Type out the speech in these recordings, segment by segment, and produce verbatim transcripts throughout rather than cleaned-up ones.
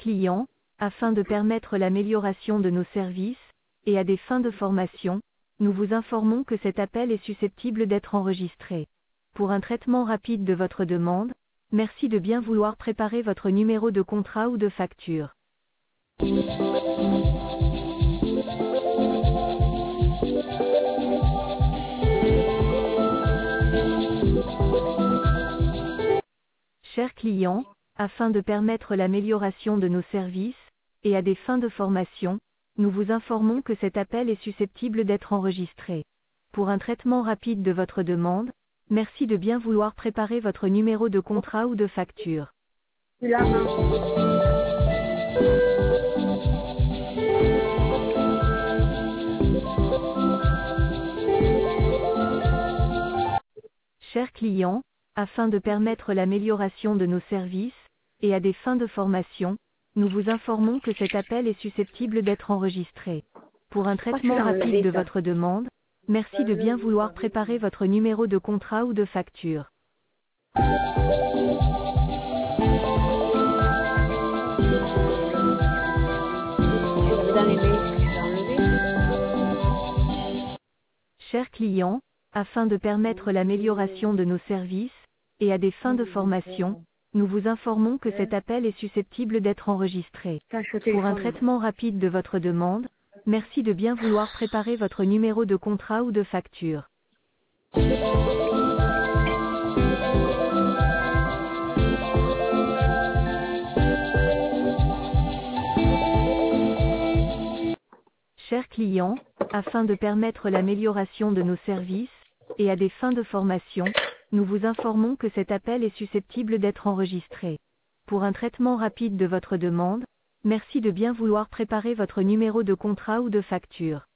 client, afin de permettre l'amélioration de nos services, et à des fins de formation, nous vous informons que cet appel est susceptible d'être enregistré. Pour un traitement rapide de votre demande, merci de bien vouloir préparer votre numéro de contrat ou de facture. Chers clients, afin de permettre l'amélioration de nos services, et à des fins de formation, nous vous informons que cet appel est susceptible d'être enregistré. Pour un traitement rapide de votre demande, merci de bien vouloir préparer votre numéro de contrat ou de facture. Chers clients, afin de permettre l'amélioration de nos services, et à des fins de formation, nous vous informons que cet appel est susceptible d'être enregistré. Pour un traitement rapide de votre demande, merci de bien vouloir préparer votre numéro de contrat ou de facture. Chers clients, afin de permettre l'amélioration de nos services, et à des fins de formation, nous vous informons que cet appel est susceptible d'être enregistré. Pour un traitement rapide de votre demande, merci de bien vouloir préparer votre numéro de contrat ou de facture. Chers clients, afin de permettre l'amélioration de nos services, et à des fins de formation, nous vous informons que cet appel est susceptible d'être enregistré. Pour un traitement rapide de votre demande, merci de bien vouloir préparer votre numéro de contrat ou de facture.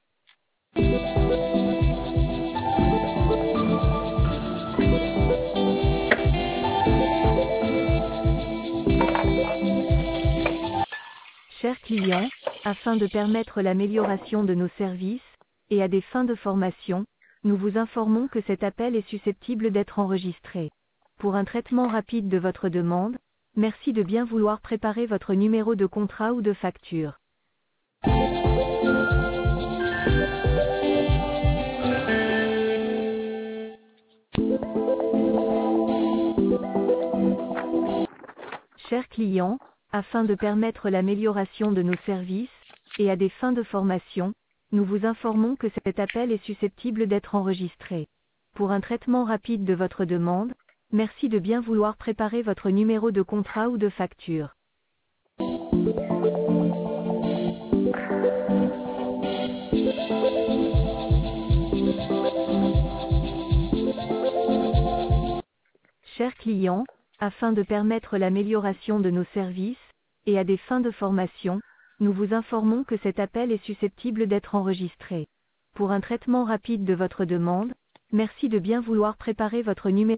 Chers clients, afin de permettre l'amélioration de nos services, et à des fins de formation, nous vous informons que cet appel est susceptible d'être enregistré. Pour un traitement rapide de votre demande, merci de bien vouloir préparer votre numéro de contrat ou de facture. Chers clients, afin de permettre l'amélioration de nos services, et à des fins de formation, nous vous informons que cet appel est susceptible d'être enregistré. Pour un traitement rapide de votre demande, merci de bien vouloir préparer votre numéro de contrat ou de facture. Chers clients, afin de permettre l'amélioration de nos services, et à des fins de formation, nous vous informons que cet appel est susceptible d'être enregistré. Pour un traitement rapide de votre demande, merci de bien vouloir préparer votre numéro